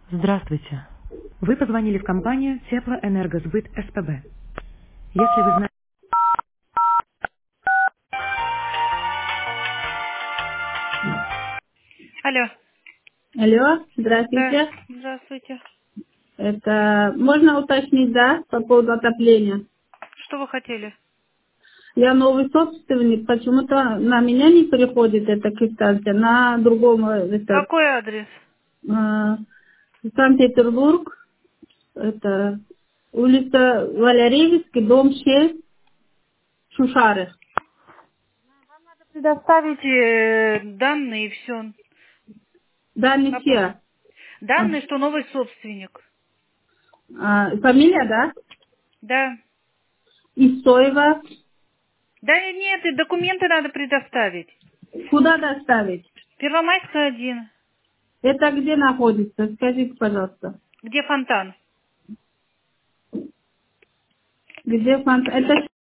Здравствуйте. Вы позвонили в компанию Теплоэнергосбыт СПБ. Если вы знаете... Алло. Алло, Да, здравствуйте. здравствуйте. Это можно уточнить, да, по поводу отопления? Что вы хотели? Я новый собственник, почему-то на меня не переходит эта квитанция, на другом этот, Какой адрес? э, Санкт-Петербург, это улица Валерьевский, дом 6, Шушары. Предоставить данные и все. Да, не все. Данные, что новый собственник. Фамилия, да? Да. Исоева. Да нет, и документы надо предоставить. Куда доставить? Первомайская 1. Это где находится? Скажите, пожалуйста. Где фонтан? Где фонтан? Это